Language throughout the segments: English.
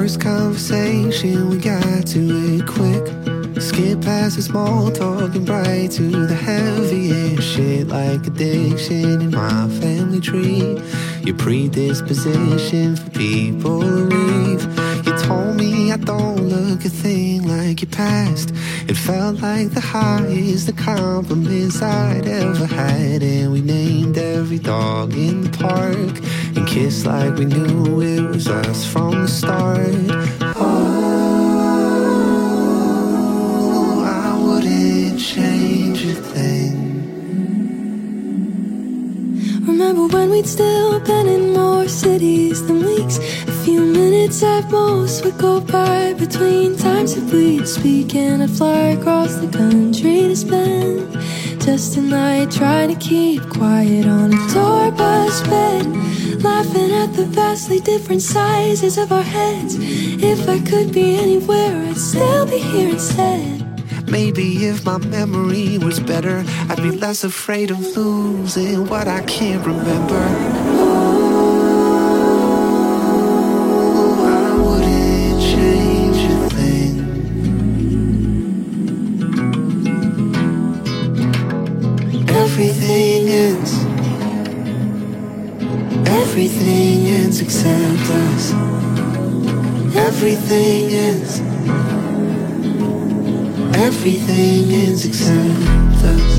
First conversation, we got to it quick. Skip past the small talk and right to the heaviest shit, like addiction in my family tree. Your predisposition for people to leave. You told me I don't look a thing like your past. It felt like the highest, the compliments I'd ever had. And we named every dog in the park and kissed like we knew it was us from the start. Oh, I wouldn't change a thing. Remember when we'd still been in more cities than weeks? A few minutes at most would go by between times that we'd speak, and I'd fly across the country to spend just a night trying to keep quiet on a tour bus bed, laughing at the vastly different sizes of our heads. If I could be anywhere, I'd still be here instead. Maybe if my memory was better, I'd be less afraid of losing what I can't remember. Oh, I wouldn't change a thing. Everything ends. Everything ends except us. Everything ends. Everything ends except us.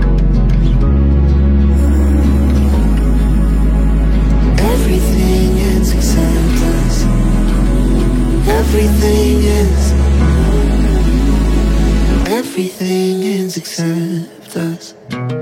Everything ends except us. Everything ends. Everything ends except us.